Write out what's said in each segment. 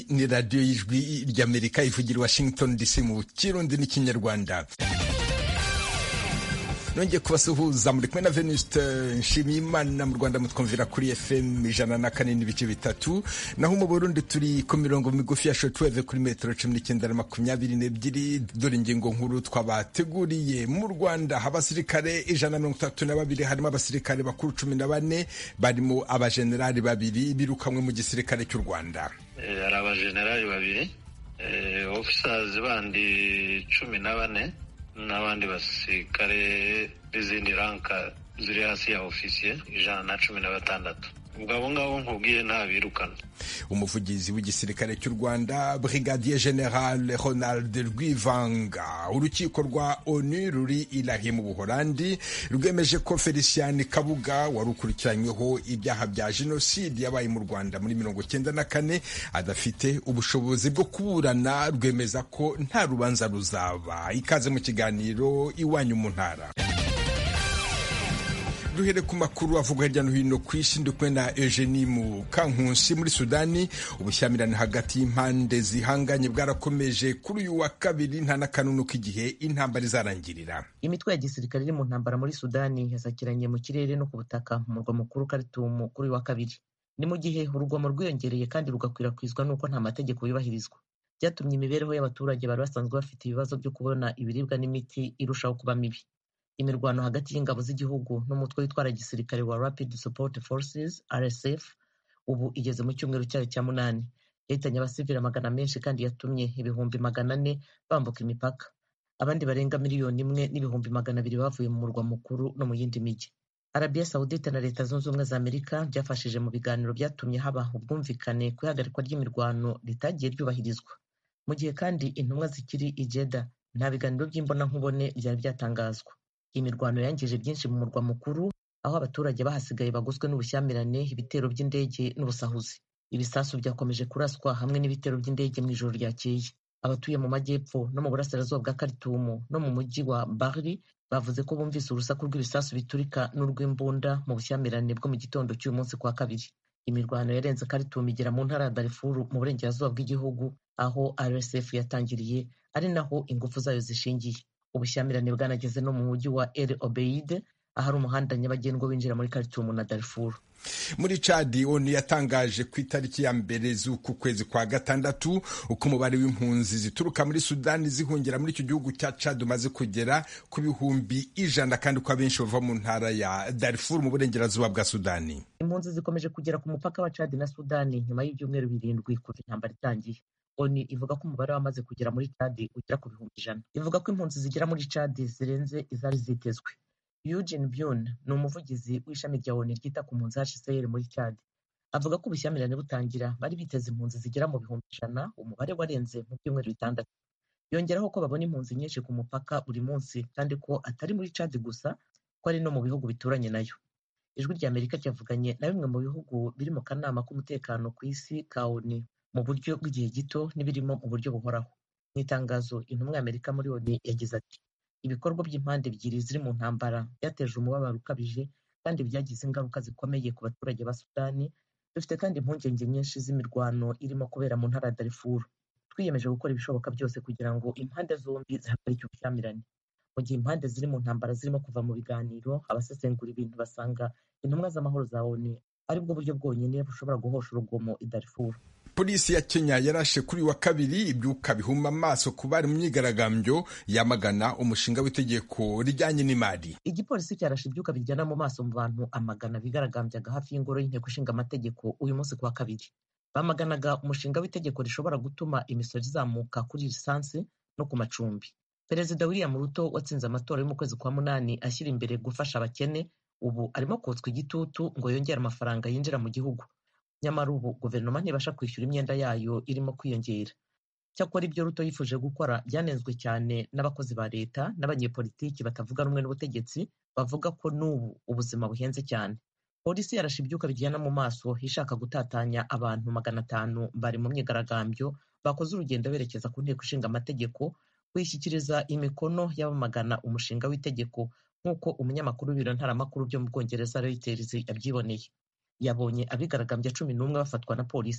ni radiyo y'ijwi ry'Amerika ivugira Washington DC mu Kirundi n'ikinyarwanda. Nongeye kubasuhuza muri kumwe na Venuste Nshimiyimana. Mu Rwanda mutwumvira kuri FM 104.3, naho mu Burundi turi ku mirongo migufi ya shortwave kuri metero 1922. Dore ingingo nkuru twabateguriye. Mu Rwanda abasirikare 132 harimo abasirikare bakuru 14 barimo abajenerali babiri birukamwe mu gisirikare cy'u Rwanda. Hari abajenerali babiri, officers bandi 14 n'abandi basirikare n'izindi ranka ziri hasi ya ofisiye 116. ubwo abo ngabo nkubwiye ntabirukana. Umuvugizi w'igisirikare cy'u Rwanda Brigadier General Ronald Rwivanga. Urukiko rwa ONU ruri Ilahe mu Buholandi rwemeje ko Felicien Kabuga wari ukurikiranyweho ibyaha bya jenoside yabaye mu Rwanda muri 1994 adafite ubushobozi bwo kuburana. Rwemeza ko nta rubanza ruzaba. Ikaze mu kiganiro Iwanyu mu Ntara. Duhere ku makuru avugwa hirya no hino ku isi. Ndikwe na Eugenie Mukankusi. Muri Sudani ubushyamirane hagati y'impande zihanganye bwarakomeje kuri uyu wa kabiri, nta n'akanunu k'igihe intambara izarangirira. Imitwe ya gisirikare iri mu ntambara muri Sudani yasakiranye mu kirere no ku butaka mu murwa mukuru Khartoum kuri uyu wa kabiri. Ni mu gihe urugomo rwiyongereye kandi rugakwirakwizwa n'uko nta mategeko yubahirizwa, byatumye imibereho y'abaturage bari basanzwe bafite ibibazo byo kubona ibiribwa n'imiti irushaho kuba mibi. Imirwano hagati y'ingabo z'igihugu n'umutwe witwara gisirikare wa Rapid Support Forces RSF ubu igeze mu cyumweru cyayo cya 8. Yahitanye abasivili magana menshi kandi yatumye ibihumbi 400 bambuka imipaka. Abandi barenga 1,200,000 bavuye mu murwa mukuru no mu yindi miji. Arabia Saudite na Leta Zunze Ubumwe za Amerika byafashije mu biganiro byatumye haba ubwumvikane ku ihagarikwa ry'imirwano ritagiye ryubahirizwa, mu gihe kandi intumwa zikiri i Jeddah nta biganiro by'imbonankubone byari byatangazwa. Imirwano yangije byinshi mu murwa mukuru, aho abaturage bahasigaye bagoswe n'ubushyamirane, ibitero by'indege n'ubusahuzi. Ibisasu byakomeje kuraswa hamwe n'ibitero by'indege mu ijoro ryakeye. Abatuye mu majyepfo no mu burasirazuba bwa Khartoum no mu mujyi wa Bahri bavuze ko bumvise urusaku rw'ibisasu biturika n'urw'imbunda mu bushyamirane bwo mu gitondo cy'uyu munsi kwa kabiri. Imirwano yarenze Khartoum igera mu ntara ya Darfur mu burengerazuba bw'igihugu, aho RSF yatangiriye ari naho ingufu zayo zishingiye. Ubushyamirane bwanageze no mu mujyi wa El Obeid, ahari umuhanda nyabagendwa winjira muri Khartoum na Darfur. Muri Chad, ONU yatangaje ku itariki ya mbere z'uku kwezi kwa gatandatu uko umubare w'impunzi zituruka muri Sudani zihungira muri icyo gihugu cya Chad umaze kugera ku bihumbi 100, kandi ko abenshi bava mu ntara ya Darfur mu burengerazuba bwa Sudani. Impunzi zikomeje kugera ku mupaka wa Chad na Sudani nyuma y'ibyumweru 7 kuva intambara itangiye. ONU ivuga ko umubare wamaze kugera muri Chad ugera ku bihumbi 100. Ivuga ko impunzi zigera muri Chad zirenze izari zitezwe. Eugene Byun ni umuvugizi w'ishami rya ONU ryita ku mpunzi HCR muri Chad. Avuga ko ubushyamirane butangira bari biteze impunzi zigera mu bihumbi 100, umubare warenze mu byumweru 6. Yongeraho ko babona impunzi nyinshi ku mupaka buri munsi kandi ko atari muri Chad gusa, ko ari no mu bihugu bituranye nayo. Ijwi rya Amerika ryavuganye na bimwe mu bihugu biri mu kanama k'umutekano ku isi ka ONU mu buryo bw'igihe gito n'ibirimo mu buryo buhoraho. Mu itangazo, intumwa y'Amerika muri ONU yagize ati: ibikorwa by'impande ebyiri ziri mu ntambara byateje umubabaro ukabije kandi byagize ingaruka zikomeye ku baturage ba Sudani. Dufite kandi impungenge nyinshi z'imirwano irimo kubera mu ntara ya Darfur. Twiyemeje gukora ibishoboka byose kugira ngo impande zombi zihagarike ubushyamirane. Mu gihe impande ziri mu ntambara zirimo kuva mu biganiro, abasesengura ibintu basanga intumwa z'amahoro za ONU aribwo buryo bwonyine bushobora guhosha urugomo i Darfur. Polisi ya Kenya yarashe kuri wa kabiri ibyuka bihuma amaso ku bari mu myigaragambyo yamagana umushinga w'itegeko rijyanye n'imari. Igipolisi cyarashe ibyuka bijyana mu maso mu bantu amagana bigaragambyaga hafi y'ingoro y'inteko ishinga amategeko uyu munsi kwa kabiri. Bamaganaga umushinga w'itegeko rishobora gutuma imisoro izamuka kuri lisansi no ku macumbi. Perezida William Ruto watsinze amatora yo mu kwezi kwa 8 ashyira imbere gufasha abakene, ubu arimo kotswa igitutu ngo yongere amafaranga yinjira mu gihugu. Nyamara ubu guverinoma ntibasha kwishyura imyenda yayo irimo kwiyongera. Cyakora ibyo Ruto yifuje gukora byanenzwe cyane n'abakozi ba leta n'abanyepolitiki batavuga rumwe n'ubutegetsi, bavuga ko n'ubu ubuzima buhenze cyane. Polisi yarashe ibyuka bijyana mu maso ishaka gutatanya abantu 500 bari mu myigaragambyo bakoze urugendo berekeza ku nteko ishinga amategeko kwishyikiriza imikono y'abamagana umushinga w'itegeko, nk'uko umunyamakuru w'ibiro ntaramakuru byo mu Bwongereza Reuters yabyiboneye. Yabonye abigaragambya 11 bafatwa na polisi.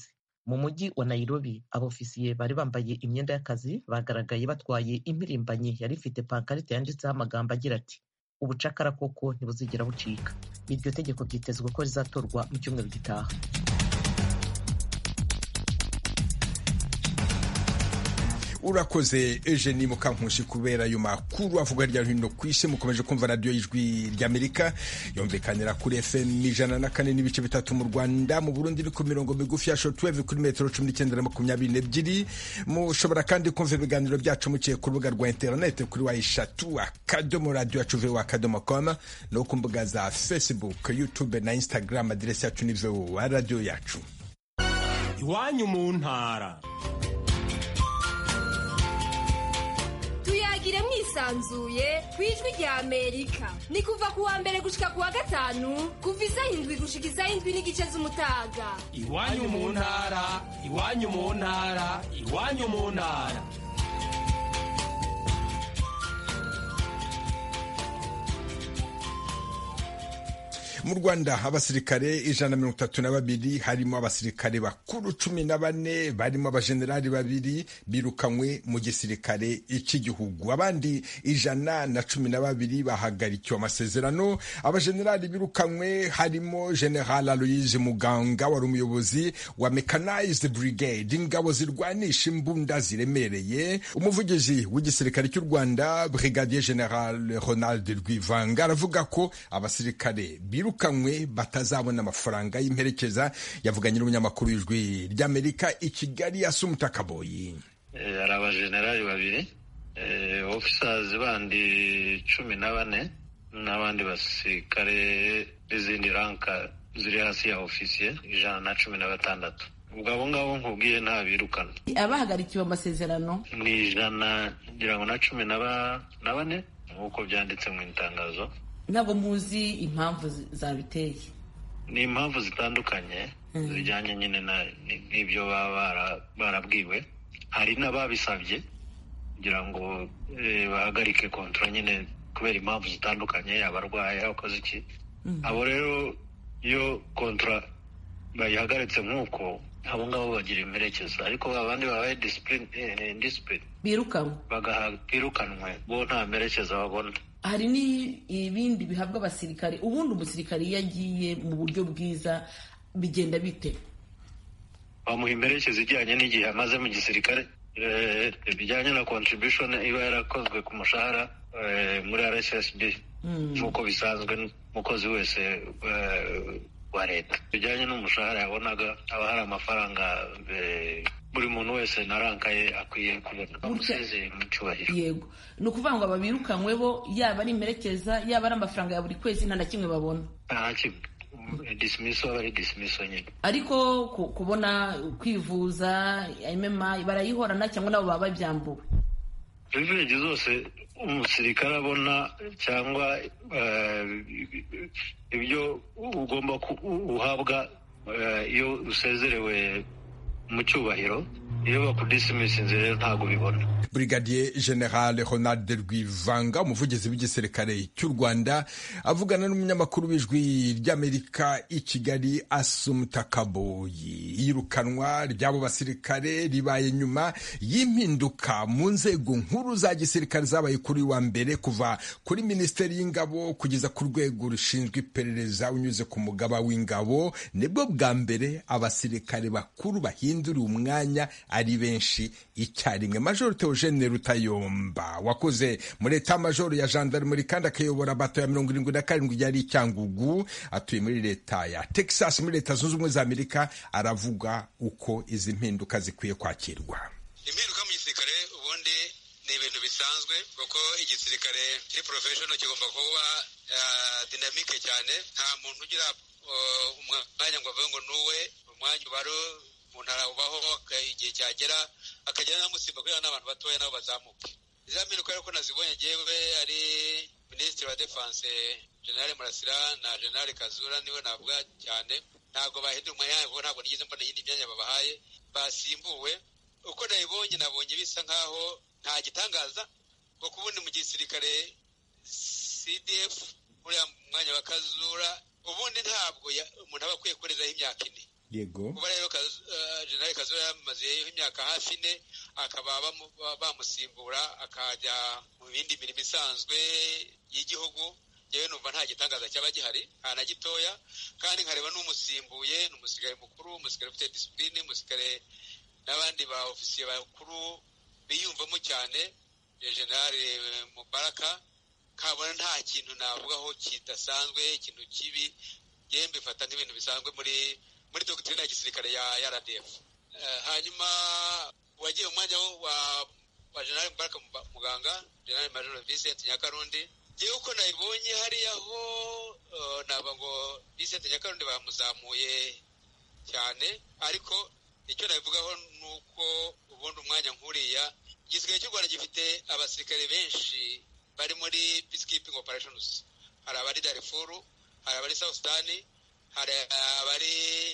mu mujyi wa Nairobi abofisiye bari bambaye imyenda y'akazi bagaragaye batwaye impirimbanyi yari ifite pankarite yanditseho amagambo agira ati ubucakara koko ntibuzigera bucika. Iryo tegeko byitezwe ko rizatorwa mu cyumweru gitaha. Urakoze Eugenie Mukankushi kubera ayo makuru avuga hirya no hino ku isi. Mukomeje kumva radiyo y'Ijwi ry'Amerika yumvikanira kuri FM 104.3 mu Rwanda, mu Burundi ni ku mirongo migufi ya shortwave kuri metero 19 na 22. Mushobora kandi kumva ibiganiro byacu muciye ku rubuga rwa internet kuri @radio-radio.com no ku mbuga za Facebook, YouTube na Instagram. Aderesi yacu ni radio yacu. Iwanyu mu ntara. Tuyagire mwisanzuye kwijwi rya Amerika. Ni kuva kuwa mbere gushika kuwa gatanu kuva 7 gushika 7:30 z'umutaga. Iwanyu mu ntara, iwanyu mu ntara, iwanyu mu ntara. Mu Rwanda abasirikare 132 harimo abasirikare bakuru 14 barimo abajenerali 2 birukanywe mu gisirikare cy'igihugu. Abandi 112 bahagarikiwe amasezerano. Abajenerali birukanywe harimo General Aloys Muganga wari umuyobozi wa Mechanized Brigade, ingabo zirwanisha imbunda ziremereye. Umuvugizi w'igisirikare cy'u Rwanda Brigadier General Ronald Rwivanga aravuga ko abasirikare birukanywe batazabona amafaranga y'imperekeza. Yavuganye n'umunyamakuru w'Ijwi ry'Amerika i Kigali Asumta Kaboyi. Ari abajenerali 2, officers bandi 14 n'abandi basirikare n'izindi ranka ziri hasi ya ofisiye 116. Ubwo abo ngabo nkubwiye nta birukana. Abahagarikiwe amasezerano ni 114 nk'uko byanditse mu itangazo. Ntabwo muzi impamvu zabiteye. Ni impamvu zitandukanye zijyanye nyine n'ibyo baba barabwiwe. Hari n'ababisabye kugira ngo bahagarike kontra nyine kubera impamvu zitandukanye, abarwaye abakoze iki. Abo rero iyo kontra bayihagaritse nk'uko, abo ngabo bagira imperekeza, ariko abandi babaye discipline birukanwe bo nta mperekeza babona. Hari n'ibindi bihabwa abasirikare. Ubundi umusirikare iyo agiye mu buryo bwiza bigenda bite? Bamuha imperekeza ijyanye n'igihe amaze mu gisirikare, bijyanye na contribution iba yarakozwe ku mushahara muri RSSB nk'uko bisanzwe umukozi wese wa leta. Bijyanye n'umushahara yabonaga aba hari amafaranga buri muntu wese narankaye akwiye kubona bamusezeye mu cyubahiro. Yego, ni ukuvuga ngo ababirukanywe bo yaba ari imperekeza yaba ari amafaranga ya buri kwezi nta na kimwe babona. Nta kimwe. Dismiso bari dismiso nyine. Ariko kubona kwivuza MMA barayihorana cyangwa nabo baba babyambuwe. Privilege zose umusirikare abona cyangwa ibyo ugomba uhabwa iyo usezerewe mu cyubahiro, iyo bakudisimisinze rero ntabwo bibona. Brigadier General Ronald Rwivanga umuvugizi w'igisirikare cy'u Rwanda avugana n'umunyamakuru w'Ijwi ry'Amerika i Kigali Asumta Kaboyi. Iyirukanwa ry'abo basirikare ribaye nyuma y'impinduka mu nzego nkuru za gisirikare zabaye kuri wa mbere, kuva kuri Minisiteri y'Ingabo kugeza ku rwego rushinzwe iperereza unyuze ku mugaba w'ingabo. Nibwo bwa mbere abasirikare bakuru bahinduriye umwanya ari benshi icyarimwe. Major Theogene Rutayomba wakoze muri Etat Major ya Gendarmerie kandi akayobora bato ya 77 yari Cyangugu, atuye muri leta ya Texas muri Leta Zunze Ubumwe za Amerika, aravuga uko izi mpinduka zikwiye kwakirwa. Impinduka mu gisirikare ubundi ni ibintu bisanzwe kuko igisirikare kiri professional kigomba kuba dynamique cyane. Nta muntu ugira umwanya ngo avuge ngo nuwe umwanya ubaro umuntu ubaho igihe cyagera akagera namusimba kugira n'abantu batoya nabo bazamuke. Iza mpinduka rero ko nazibonye jewe ari Ministre wa Defense General Murasira na General Kazura niwe navuga cyane. Ntabwo bahindura umwanya wabo, ntabwo nigeze mbona yindi myanya babahaye, basimbuwe. Uko nabonye bisa nkaho nta gitangaza kuko ubundi mu gisirikare CDF uriya mwanya wa Kazura ubundi ntabwo umuntu aba akwiye kurezaho imyaka 4. yego. kuba rero General Kazuba yamazeyo imyaka hafi 4 akaba bamusimbura akajya mu bindi mirimo isanzwe y'igihugu, yewe numva nta gitangaza cyaba gihari na gitoya, kandi nkareba n'umusimbuye n'umusirikare mukuru, umusirikare ufite discipline, umusirikare n'abandi ba ofisiye bakuru biyumvamo cyane, General Mubaraka, kabona nta kintu navugaho kidasanzwe, ikintu kibi, yewe mbifata nk'ibintu bisanzwe muri doctrine ya gisirikare ya RDF. Hanyuma wagiye umwanya wa General Mubaraka Muganga, General Major Vincent Nyakarundi, yewe uko nabibonye hariya ho naba ngo Vincent Nyakarundi bamuzamuye cyane, ariko icyo nabivugaho nuko ubundi umwanya nkuriya igisirikare cy'u Rwanda gifite abasirikare benshi bari muri peacekeeping operations. Hari abari Darfur, hari abari South Sudan, hari abari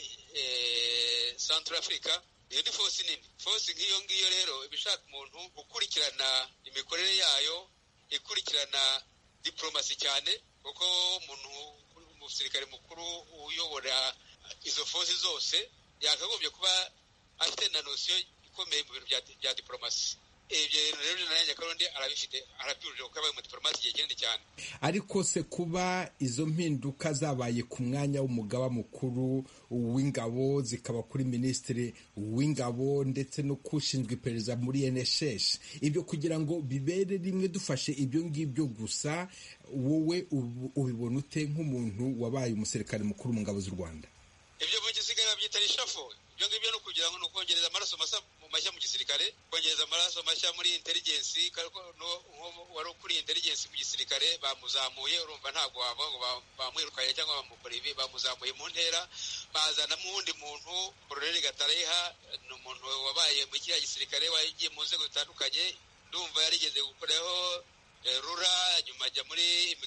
Central Africa. Iyo ni force nini. Force nk'iyo ngiyo rero ibishaka umuntu gukurikirana imikorere yayo, ikurikirana diplomasi cyane, kuko umuntu umusirikare mukuru uyobora izo force zose yakagombye kuba afite na notion ikomeye mu bintu bya diplomasi. Ibyo rero General Nyakarundi arabifite, arabyujije kuko abaye mu diplomasi igihe kinini cyane. Ariko se kuba izo mpinduka zabaye ku mwanya w'umugaba mukuru w'ingabo, zikaba kuri minisitiri w'ingabo ndetse no kushinzwe iperereza muri NSS, ibyo kugira ngo bibere rimwe dufashe ibyo ngibyo gusa, wowe ubibona ute nk'umuntu wabaye umusirikare mukuru mu ngabo z'u Rwanda? Ibyo mu gisirikare babyita rishafo. Ibyo ngibyo no kugira ngo nukongereza amaraso mashya mu gisirikare, kongereza amaraso mashya muri intelligence, wari ukuri intelligence mu gisirikare bamuzamuye, urumva ntabwo wava ngo bamwirukanye cyangwa bamukora ibi, bamuzamuye mu ntera, bazana mu wundi muntu, Colonel Gatareha, ni umuntu wabaye mu kiriya gisirikare, wagiye mu nzego zitandukanye, ndumva yarigeze gukoraho rura, nyuma ajya muri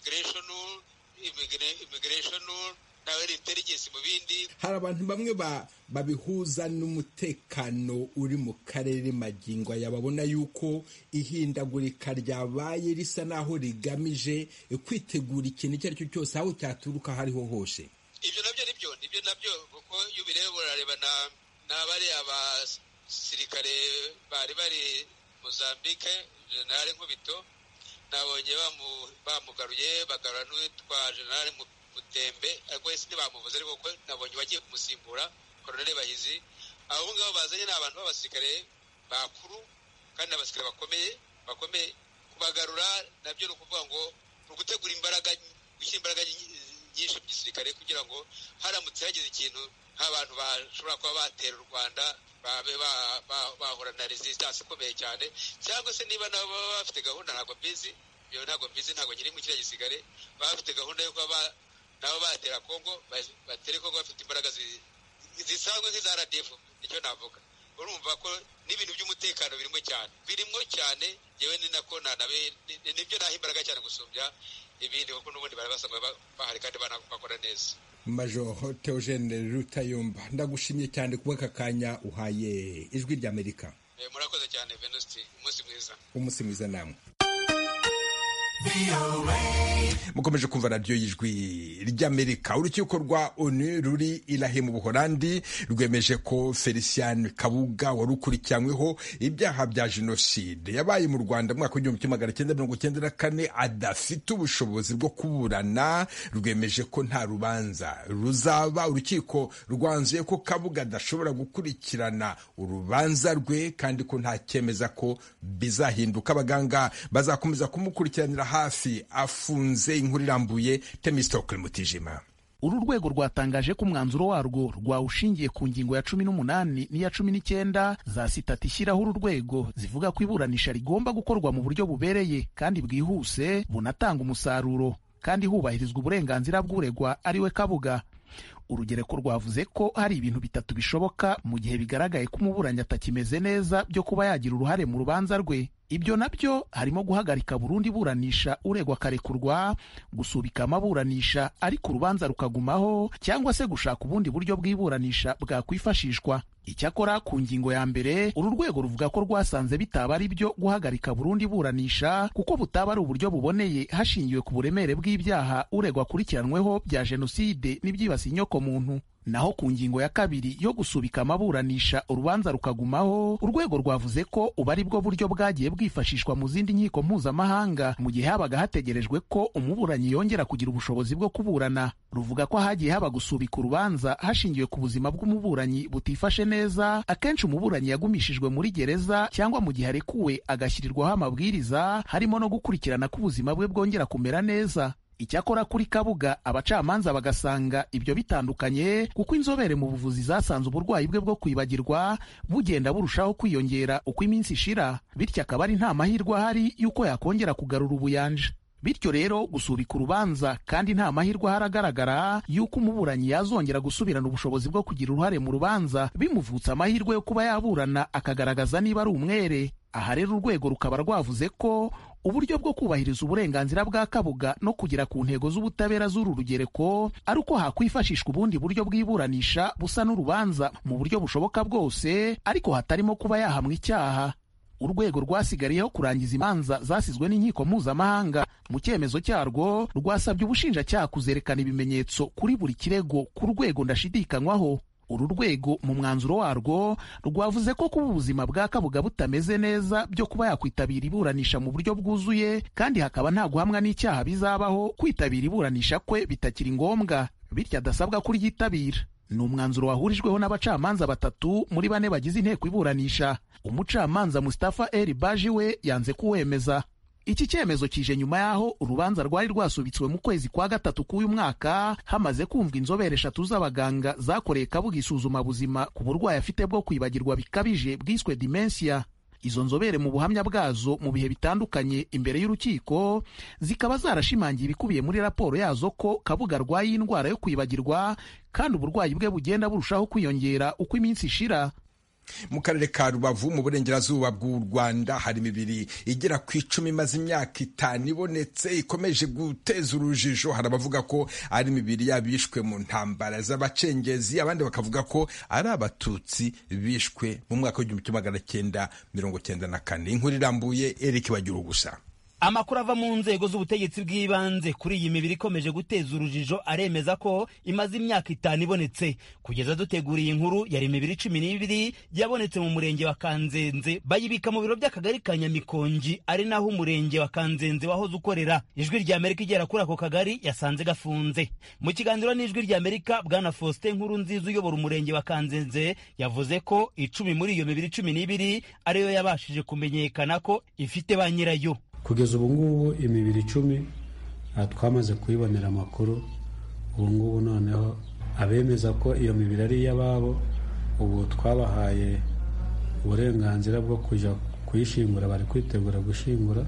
immigration nawe intelligence mu bindi. Hari abantu bamwe babihuza n'umutekano uri mu karere magingo aya, babona yuko ihindagurika ryabaye risa naho rigamije kwitegura ikintu icyo ari cyo cyose aho cyaturuka hariho hose. Ibyo nabyo kuko iyo ubireba urareba n'abari abasirikare bari Mozambique, General Nkubito, nabonye bamugaruye, bagarura n'uwitwa General Mutembe, ariko ese ntibamuvuze, ariko ko nabonye bagiye kumusimbura Colonel Bahizi. Abo ngabo bazanye n'abantu b'abasirikare bakuru kandi abasirikare bakomeye, kubagarura nabyo ni ukuvuga ngo ni ugutegura gushyira imbaraga nyinshi mu gisirikare, kugira ngo haramutse hagize ikintu nk'abantu bashobora kuba batera u Rwanda babe bahura na resistance ikomeye cyane, cyangwa se niba nabo baba bafite gahunda, ntabwo mbizi, ntabwo nyiri mu kiriya gisirikare, baba bafite gahunda yo kuba nabo batera Kongo, batera Kongo bafite imbaraga zisanzwe nk'iza RDF, nicyo navuga. Urumva ko n'ibintu by'umutekano birimo cyane, yewe ni nako nibyo naha imbaraga cyane gusumbya ibindi, kuko n'ubundi bari basanzwe bahari kandi bakora neza. Major Theogene Rutayomba, ndagushimye cyane kuba aka kanya uhaye Ijwi ry'Amerika. Murakoze cyane Venuste, umunsi mwiza namwe. Mukomeje kumva radiyo y'Ijwi ry'Amerika. Urukiko rwa ONU ruri Ilahe mu Buholandi rwemeje ko Felicien Kabuga wari ukurikiranyweho ibyaha bya jenoside yabaye mu Rwanda mu mwaka w'1994 adafite ubushobozi bwo kuburana. Rwemeje ko nta rubanza ruzaba. Urukiko rwanzuye ko Kabuga adashobora gukurikirana urubanza rwe kandi ko nta cyemeza ko bizahinduka. Abaganga bazakomeza kumukurikiranira hafi afunze. Inkuru irambuye Temistokle Mutijima. Uru rwego rwatangaje ko umwanzuro warwo rwawushingiye ku ngingo ya 18 n'iya 19 za sitati ishyiraho uru rwego zivuga ko iburanisha rigomba gukorwa mu buryo bubereye kandi bwihuse bunatanga umusaruro kandi hubahirizwa uburenganzira bw'uregwa ariwe Kabuga. Urugereko rwavuze ko hari ibintu bitatu bishoboka mu gihe bigaragaye ko umuburanyi atakimeze neza byo kuba yagira uruhare mu rubanza rwe. Ibyo nabyo harimo guhagarika burundu iburanisha uregwa akarekurwa, gusubika amaburanisha ariko urubanza rukagumaho, cyangwa se gushaka ubundi buryo bw'iburanisha bwakwifashishwa. Icyakora ku ngingo ya mbere uru rwego ruvuga ko rwasanze bitaba ari byo guhagarika burundu iburanisha kuko butaba ari uburyo buboneye hashingiwe ku buremere bw'ibyaha uregwa akurikiranweho bya jenoside n'ibyibasiye inyokomuntu. Naho ku ngingo ya kabiri yo gusubika amaburanisha urubanza rukagumaho, urwego rwavuze ko ubu ari bwo buryo bwagiye bwifashishwa mu zindi nkiko mpuzamahanga mu gihe habaga hategerejwe ko umuburanyi yongera kugira ubushobozi bwo kuburana. Ruvuga ko hagiye haba gusubika urubanza hashingiwe ku buzima bw'umuburanyi butifashe neza, akenshi umuburanyi yagumishijwe muri gereza cyangwa mu gihe arekuwe agashyirirwaho amabwiriza harimo no gukurikirana ko ubuzima bwe bwongera kumera neza. Icyakora kuri Kabuga abacamanza bagasanga ibyo bitandukanye, kuko inzobere mu buvuzi zasanze uburwayi bwe bwo kwibagirwa bugenda burushaho kwiyongera uko iminsi ishira, bityo akaba ari nta mahirwe ahari y'uko yakongera kugarura ubuyanja. Bityo rero gusubika urubanza kandi nta mahirwe haragaragara y'uko umuburanyi yazongera gusubirana ubushobozi bwo kugira uruhare mu rubanza, bimuvutsa amahirwe yo kuba yaburana akagaragaza niba ari umwere. Aha rero urwego rukaba rwavuze ko uburyo bwo kubahiriza uburenganzira bwa Kabuga no kugera ku ntego z'ubutabera z'uru rugereko ari uko hakwifashishwa ubundi buryo bw'iburanisha busa n'urubanza mu buryo bushoboka bwose, ariko hatarimo kuba yahamwa icyaha. Urwego rwasigariyeho kurangiza imanza zasizwe n'inkiko mpuzamahanga. Mu cyemezo cyarwo rwasabye ubushinjacyaha kuzerekana ibimenyetso kuri buri kirego ku rwego ndashidikanywaho. Uru rwego mu mwanzuro warwo rwavuze ko kuba ubuzima bwa Kabuga butameze neza byo kuba yakwitabira iburanisha mu buryo bwuzuye kandi hakaba nta guhamwa n'icyaha bizabaho, kwitabira iburanisha kwe bitakiri ngombwa, bityo adasabwa kuryitabira. Ni umwanzuro wahurijweho n'abacamanza 3 muri 4 bagize inteko iburanisha. Umucamanza Mustafa El Baji we yanze kuwemeza. Iki cyemezo kije nyuma yaho urubanza rwari rwasubitswe mu kwezi kwa 3 k'uyu mwaka, hamaze kumva inzobere 3 z'abaganga zakoreye Kabuga isuzuma buzima ku burwayi afite bwo kwibagirwa bikabije bwiswe dementia. Izo nzobere mu buhamya bwazo mu bihe bitandukanye imbere y'urukiko zikaba zarashimangiye ibikubiye muri raporo yazo ko Kabuga arwaye indwara yo kwibagirwa kandi uburwayi bwe bugenda burushaho kwiyongera uko iminsi ishira. Mu karere ka Rubavu mu burengerazuba bw'u Rwanda hari imibiri igera ku 10 imaze imyaka 5 ibonetse ikomeje guteza urujijo. Hari abavuga ko ari imibiri yabishwe mu ntambara z'abacengezi, abandi bakavuga ko ari abatutsi bishwe mu mwaka w'1994. Inkuru irambuye Eric Bagirugusa. Amakuru ava mu nzego z'ubutegetsi bw'ibanze kuri iyi mibiri ikomeje guteza urujijo aremeza ko imaze imyaka 5 ibonetse. Kugeza duteguriye inkuru yari imibiri 12 yabonetse mu murenge wa Kanzenze, bayibika mu biro by'akagari ka Nyamikongi, ari naho umurenge wa Kanzenze wahoze ukorera. Ijwi rya Amerika igera kuri ako kagari yasanze gafunze. Mu kiganiro n'Ijwi rya Amerika, Bwana Faustin Nkurunziza uyobora umurenge wa Kanzenze yavuze ko 10 muri iyo mibiri 12 ariyo yabashije kumenyekana ko ifite ba nyirayo. Kugeza ubu ngubu imibiri 10 twamaze kuyibonera amakuru. Ubu ngubu noneho abemeza ko iyo mibiri ari iy'ababo, ubu twabahaye uburenganzira bwo kujya kuyishingura, bari kwitegura gushingura.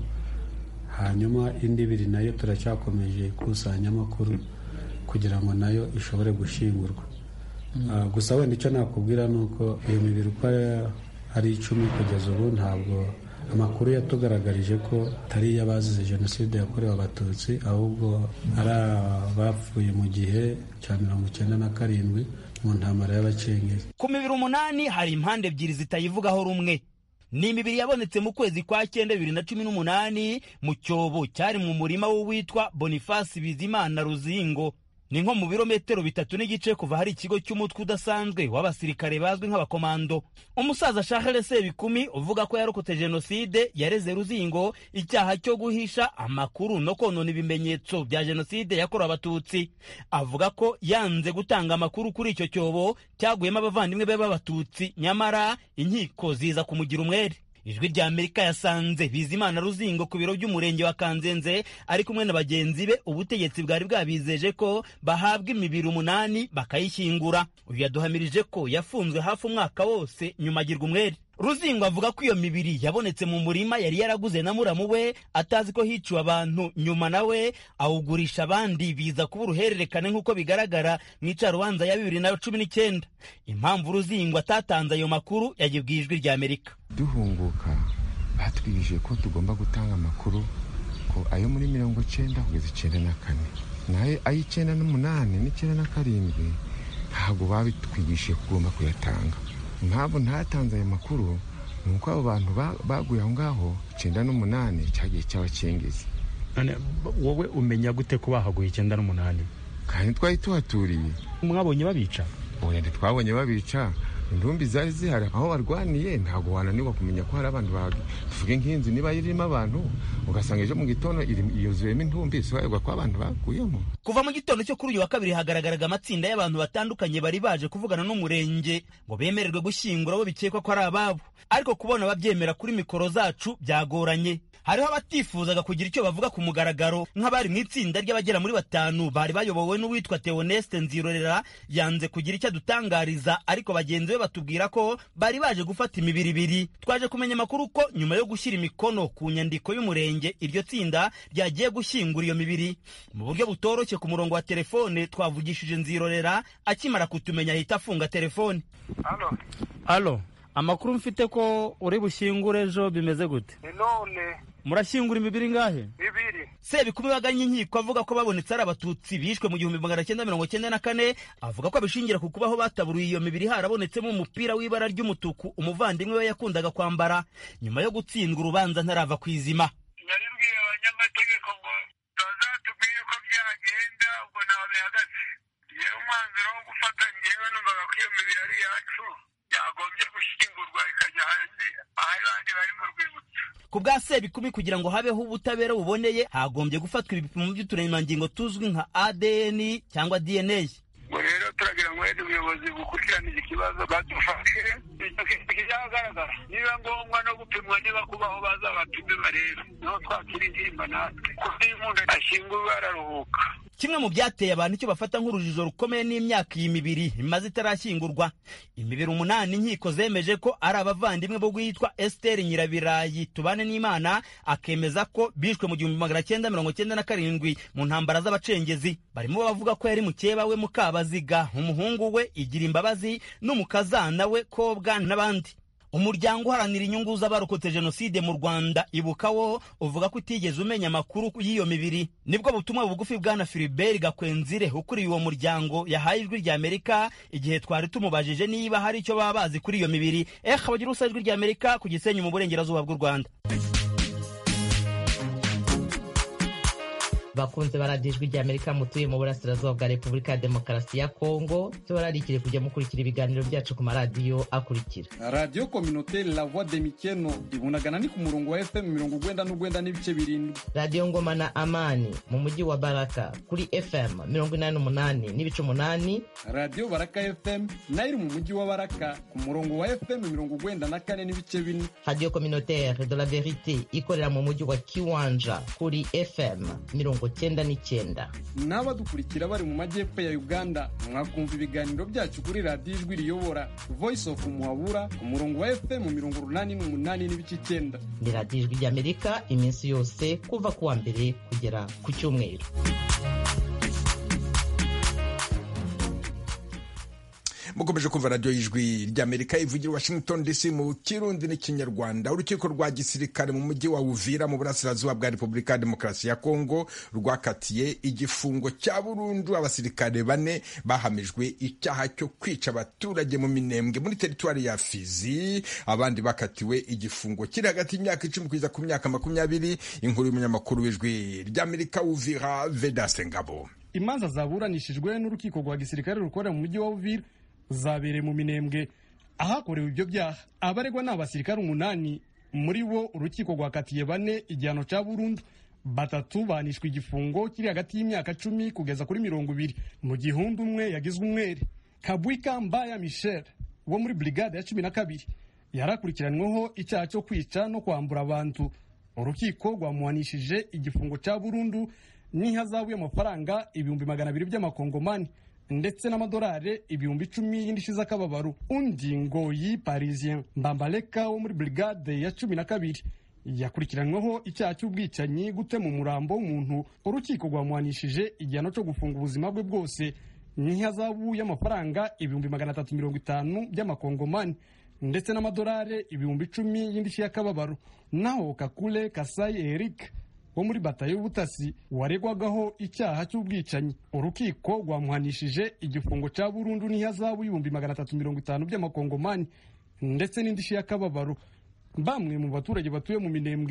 Hanyuma indi ibiri nayo turacyakomeje ikusanya amakuru kugira ngo nayo ishobore gushingurwa. Gusa wenda icyo nakubwira nuko iyo mibiri uko ari 10 kugeza ubu ntabwo amakuru yatugaragarije ko atari y'abazize jenoside yakorewe abatutsi, ahubwo ari abapfuye mu gihe cya 1997 mu ntambara y'abacengezi. Ku mibiri 8 hari impande ebyiri zitayivugaho rumwe. Ni imibiri yabonetse mu kwezi kwa 9 2018 mu cyobo cyari mu murima w'uwitwa Boniface Bizimana Ruzingo. Ni nko mu birometero 3 kuva hari ikigo cy'umutwe udasanzwe w'abasirikare bazwi nk'abakomando. Umusaza Charles Sebikumi uvuga ko yarokotse jenoside yareze Ruzingo icyaha cyo guhisha amakuru no konona ibimenyetso bya jenoside yakorewe abatutsi. Avuga ko yanze gutanga amakuru kuri icyo cyobo cyaguyemo abavandimwe be b'abatutsi, nyamara inkiko ziza kumugira umwere. Ijwi rya Amerika yasanze Bizimana Ruzingo ku biro by'umurenge wa Kanzenze ari kumwe na bagenzi be. Ubutegetsi bwari bwabizeje ko bahabwa imibiri 8 bakayishyingura. Uyu yaduhamirije ko yafunzwe hafi umwaka wose nyuma agirwa umwere. Ruzingo avuga ko iyo mibiri yabonetse mu murima yari yaraguze na muramu we atazi ko hiciwe abantu, nyuma nawe awugurisha abandi, biza kuba uruhererekane nk'uko bigaragara mu icarubanza ya 2019. Impamvu Ruzingo atatanze ayo makuru yagibwiye Ijwi rya Amerika. Duhunguka batwigishije ko tugomba gutanga amakuru ko ayo muri 19 kugeza 94 naye ayi 98 n'97 ntabwo babitwigishije kugomba kuyatanga. Impamvu ntatanze ayo makuru nuko abo bantu baguye aho ngaho 98 cyagiye cy'abacengezi. Wowe umenya gute ko bahaguye 98? Kandi twari tuhaturiye. Mwabonye babica? oya ntitwabonye babica, indumbi zari zihari aho barwaniye, ntabwo wananirwa kumenya ko hari abantu tuvuge nk'inzu niba irimo abantu ugasanga ejo mu gitondo yuzuyemo indumbi, sobanurwa ko abantu baguyemo. Kuva mu gitondo cyo kuri uyu wa kabiri hagaragaraga amatsinda y'abantu batandukanye bari baje kuvugana n'umurenge ngo bemererwe gushyingura abo bikekwa ko ari ababo, ariko kubona ababyemera kuri mikoro zacu byagoranye. Hariho abatifuzaga kugira icyo bavuga ku mugaragaro, nk'abari mu itsinda ry'abagera muri 5 bari bayobowe n'uwitwa Theoneste Nzirorera, yanze kugira icyo adutangariza, ariko bagenzi be batubwira ko bari baje gufata imibiri ibiri. Twaje kumenya amakuru ko nyuma yo gushyira imikono ku nyandiko y'umurenge, iryo tsinda ryagiye gushyingura iyo mibiri mu buryo butoroshye. Ku murongo wa telefone twavugishije Nzirorera, akimara kutumenya ahita afunga telefone. Alo, amakuru mfite ko uri bushyingure ejo, bimeze gute? None murashyingura imibiri ngahe? 2. Sebikumi baganye inkiko avuga ko babonetse ari abatutsi bishwe mu 1994, avuga ko abishingira ku kubaho bataburuye iyo mibiri harabonetsemo umupira w'ibara ry'umutuku umuvandimwe we yakundaga kwambara. Nyuma yo gutsindwa urubanza ntarava kwizima. Naribwiye abanyamategeko ngo bazatubwire uko byagenda, ubwo nawe bihagaze. Yewe umwanzuro wo gufata ngewe numvaga ko iyo mibiri ari yacu, yagombye gushyingurwa ikajya hanze aho abandi bari mu rwibutso. Ku bwa Sebikumi, kugira ngo habeho ubutabera buboneye hagombye gufatwa ibipimo by'uturemangingo tuzwi nka ADN cyangwa DNA. Ngo rero turagira ngo ubuyobozi bukurikirane iki kibazo badufashe kizagaragara, niba ngombwa no gupimwa, niba kubaho bazabapime barebe, niho twakira intimba natwe kuko iyo umuntu ashyingurwa araruhuka. Kimwe mu byateye abantu icyo bafata nk'urujijo rukomeye n'imyaka iyi mibiri imaze itarashyingurwa. Imibiri 8 inkiko zemeje ko ari abavandimwe bo guhitwa Esther Nyirabirayi Tubane n'Imana, akemeza ko bishwe mu 1997 mu ntambara z'abacengezi. Barimo bavuga ko yari mukeba we Mukabaziga, umuhungu we Igira Imbabazi n'umukazana we Kobwa n'abandi. Umuryango uharanira inyungu z'abarokotse jenoside mu Rwanda Ibuka wo uvuga ko utigeze umenya amakuru y'iyo mibiri. Nibwo butumwa bugufi bwana Philibert Gakwenzire ukuriye uwo muryango yahaye Ijwi ry'Amerika igihe twari tumubajije niba hari icyo baba bazi kuri iyo mibiri. Bagira usa Ijwi ry'Amerika ku Gisenyi mu burengerazuba bw'u Rwanda. bakunze baradiyo Ijwi ry'Amerika mutuye mu burasirazuba bwa Repubulika ya Demokarasi ya Kongo, tubararikire kujya mukurikira ibiganiro byacu ku maradiyo akurikira: Radio Communautaire La Voix de Mikeno ibunagana ni ku murongo wa FM 99 n'ibice 7, Radio Ngoma na Amani mu mujyi wa Baraka kuri FM 88 n'ibice 8, Radio Baraka FM nayo iri mu mujyi wa Baraka ku murongo wa FM 94 n'ibice 4, Radio Communautaire de la Verite ikorera mu mujyi wa Kiwanja kuri FM 99. N'abadukurikira bari mu majyepfo ya Uganda mwakumva ibiganiro byacu kuri Radio Ijwi riyobora Voice of Muhabura ku murongo wa FM 88 n'ibice 9. Ni Radio Ijwi ry'Amerika iminsi yose kuva kuwa mbere kugera ku cyumweru. mukomeje kumva radio Ijwi ry'Amerika ivugira Washington DC mu Kirundi n'Ikinyarwanda. Urukiko rwa gisirikare mu mujyi wa Uvira mu burasirazuba bwa Repubulika ya Demokarasi ya Kongo rwakatiye igifungo cya burundu abasirikare 4 bahamijwe icyaha cyo kwica abaturage mu Minembwe muri teritwari ya Fizi. Abandi bakatiwe igifungo kiri hagati y'imyaka 10 kugeza ku myaka 20. Inkuru y'umunyamakuru w'Ijwi ry'Amerika Uvira Vedaste Ngabo. Imanza zaburanishijwe n'urukiko rwa gisirikare rukorera mu mujyi wa Uvira zabereye mu Minembwe ahakorewe ibyo byaha. Abaregwa n'abasirikare 8, muri bo urukiko rwakatiye 4 igihano cya burundu, 3 banishwe igifungo kiri hagati y'imyaka 10 kugeza kuri 20. Mu gihundu umwe yagizwe umwere. Kabwika Mbaya Michel wo muri brigade ya 12 yarakurikiranweho icyaha cyo kwica no kwambura abantu. Urukiko rwamuhanishije igifungo cya burundu n'ihazabu y'amafaranga 200,000 by'amakongomani ndetse n'amadolari 10,000 y'indishyi z'akababaro. Undi Ngoyi Parisien Mbambaleka wo muri brigade ya 12 yakurikiranweho icyaha cy'ubwicanyi, gutema umurambo w'umuntu. Urukiko rwamuhanishije igihano cyo gufunga ubuzima bwe bwose n'ihazabu y'amafaranga 350,000 by'amakongomani ndetse n'amadolari 10,000 y'indishyi y'akababaro. Naho Kakule Kasai Eric wo muri batayo y'ubutasi waregwagaho icyaha cy'ubwicanyi, urukiko rwamuhanishije igifungo cya burundu n'ihazabu y'ibihumbi 350 by'amakongomani ndetse n'indishyi y'akababaro. Bamwe mu baturage batuye mu Minembwe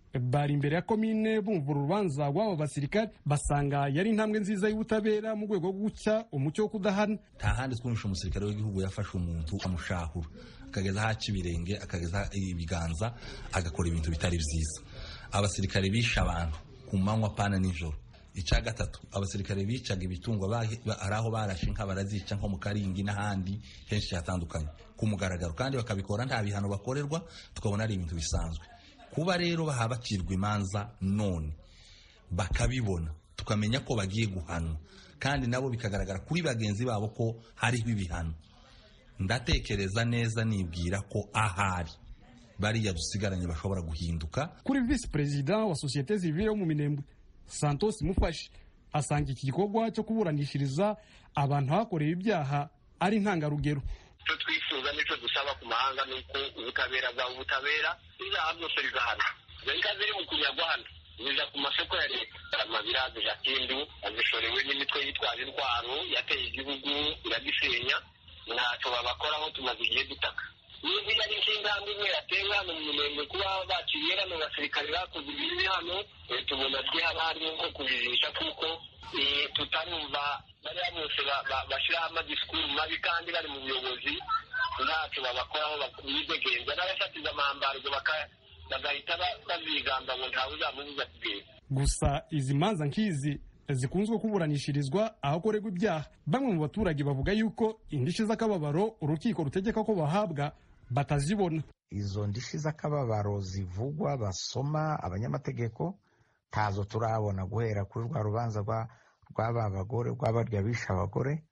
bari imbere ya komine bumva urubanza rw'abo basirikare basanga yari intambwe nziza y'ubutabera mu rwego rwo guca umucyo wo kudahana. Nta handi twumvisha umusirikare w'igihugu yafashe umuntu amushahura akageza haca ibirenge akageza ibiganza agakora ibintu bitari byiza. Abasirikare bisha abantu ku manywa pana nijoro. Icya gatatu, abasirikare bicaga ibitungwa ari aho barashe inka barazica nko mu Karingi n'ahandi henshi hatandukanye ku mugaragaro, kandi bakabikora nta bihano bakorerwa, tukabona ari ibintu bisanzwe. Kuba rero bahabacirwa imanza none bakabibona tukamenya ko bagiye guhanwa, kandi nabo bikagaragara kuri bagenzi babo ko hariho ibihano, ndatekereza neza nibwira ko ahari bariya dusigaranye bashobora guhinduka. Kuri vice president wa societe civile yo mu Minembwe Santos Mufashi asanga iki gikorwa cyo kuburanishiriza abantu hakorewe ibyaha ari intangarugero. Icyo twifuza n'icyo dusaba ku mahanga ni uko ubutabera bwa ubutabera ibyaha byose bigahana. Zenga ziri mu kunyagwa hano zija ku masoko ya leta, amabira zija kindu azishorewe n'imitwe yitwaje intwaro yateye igihugu iragisenya, ntacyo babakoraho tumaze igihe dutaka. Niba yari intambwe imwe yatenga hano mu Minembwe kuba bakiriye bano basirikare bakoze ibibi hano, tubona haba harimo nko kujijisha kuko tutarumva bariya bose bashyiraho amadisikuru mabi kandi bari mu buyobozi ntacyo babakoraho bidegenza n'abafatiza amambargo bagahita bazigamba ngo ntawe uzamubuza kugenda. Gusa izi manza nk'izi zikunzwe kuburanishirizwa ahakorerwa ibyaha, bamwe mu baturage bavuga yuko indishyi z'akababaro urukiko rutegeka ko bahabwa batazibona. Izo ndishyi z'akababaro zivugwa basoma abanyamategeko ntazo turabona guhera kuri rwa rubanza rw'aba bagore rw'abarya bisha abagore,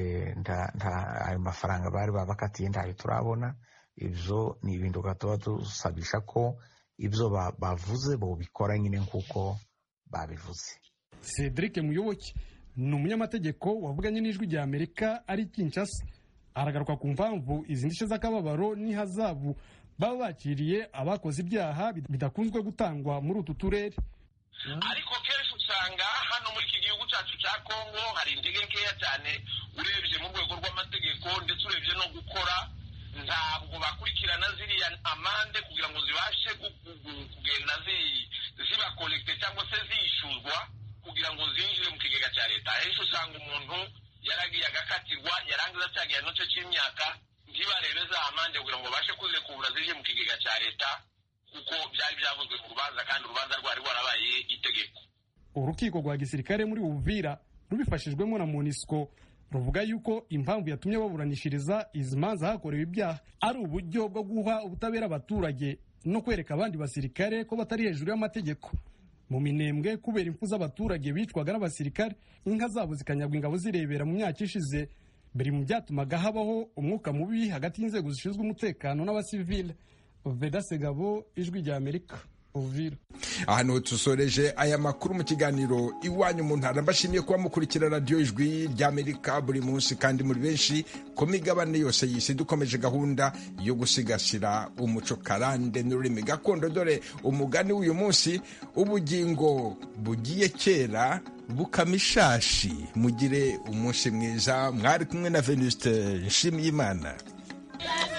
ayo mafaranga bari babakatiye ntayo turabona. Ibyo ni ibintu gatoba dusabisha ko ibyo bavuze bo bikora nyine nk'uko babivuze. Cedric Muyoboke ni umunyamategeko wavuganye n'Ijwi rya Amerika ari Kinshasa, aragaruka ku mpamvu izi ndishyi z'akababaro n'ihazabu baba bakiriye abakoze ibyaha bidakunzwe gutangwa muri utu turere. Ariko kenshi usanga hano muri iki gihugu cyacu cya Kongo hari intege nkeya cyane urebye mu rwego rw'amategeko, ndetse urebye no gukora ntabwo bakurikirana ziriya amande kugira ngo zibashe kugenda ziba kolekte cyangwa se zishyuzwa kugira ngo zinjire mu kigega cya leta. Henshi usanga umuntu yaragiye agakatirwa yarangiza cya gihano cye cy'imyaka ntibarebe za amande kugira ngo babashe kuzirekura zije mu kigega cya leta kuko byari byavuzwe mu rubanza kandi urubanza rwari rwarabaye itegeko. Urukiko rwa gisirikare muri Uvira rubifashijwemo na MONUSCO ruvuga yuko impamvu yatumye baburanishiriza izi manza hakorewe ibyaha ari uburyo bwo guha ubutabera abaturage no kwereka abandi basirikare ko batari hejuru y'amategeko. Mu Minembwe kubera impfu z'abaturage bicwaga n'abasirikare, inka zabo zikanyagwa ingabo zirebera mu myaka ishize, biri mu byatumaga habaho umwuka mubi hagati y'inzego zishinzwe umutekano n'abasivile. Veda Segabo, Ijwi rya Amerika, Uvira. Ahantu tusoreje aya makuru mu kiganiro Iwanyu mu Ntara. Mbashimiye kuba mukurikira radiyo Ijwi rya Amerika buri munsi kandi muri benshi ku migabane yose y'isi. Dukomeje gahunda yo gusigasira umuco karande n'ururimi gakondo. Dore umugani w'uyu munsi: ubugingo bugiye kera bukamishashi. Mugire umunsi mwiza. Mwari kumwe na Venuste Nshimiyimana.